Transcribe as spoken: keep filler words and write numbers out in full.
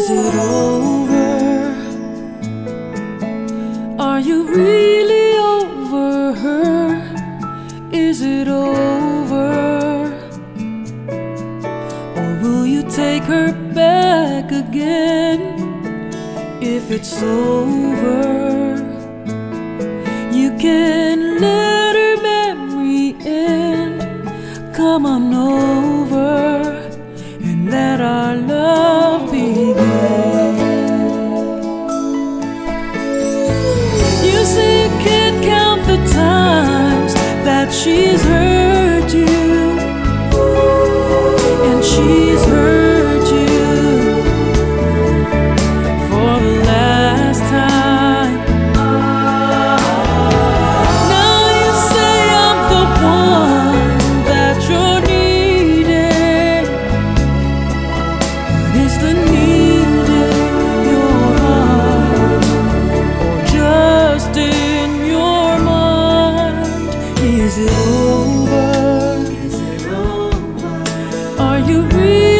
Is it over? Are you really over her? Is it over? Or will you take her back again if it's over? You can let her memory in. Come on over and let our love begin. You say you can't count the times that she's hurt you, and she's hurt you for the last time. Now you say I'm the one that you're needing, but is the need in your heart or just in your mind? Is it over? Is it over? Are you real?